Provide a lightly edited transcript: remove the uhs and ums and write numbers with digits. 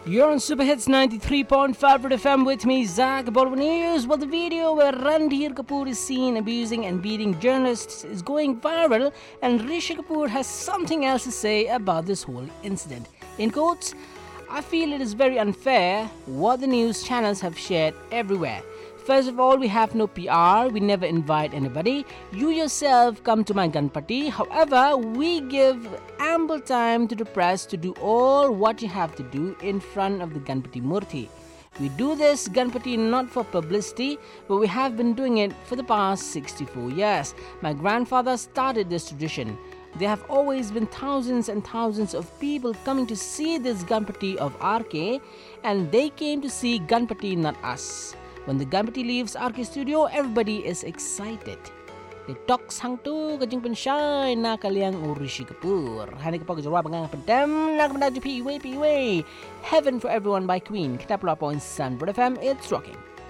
You're on Super Hits 93.5 Red FM with me, Zach Bollywood News. Well, the video where Ranbir Kapoor is seen abusing and beating journalists is going viral, and Rishi Kapoor has something else to say about this whole incident. In quotes, I feel it is very unfair what the news channels have shared everywhere. First of all, we have no PR, we never invite anybody. You yourself come to my Ganpati. However, we give ample time to the press to do all what you have to do in front of the Ganpati Murti. We do this Ganpati not for publicity, but we have been doing it for the past 64 years. My grandfather started this tradition. There have always been thousands and thousands of people coming to see this Ganpati of RK, and they came to see Ganpati, not us. When the Ganpati leaves RK Studio, everybody is excited. The talks hang tu kajing penshay na kaliang Rishi Kapoor. Hani kapag jawab ang padam na kapag PUA. Heaven for Everyone by Queen. Kita pula po in Sun FM, it's rocking.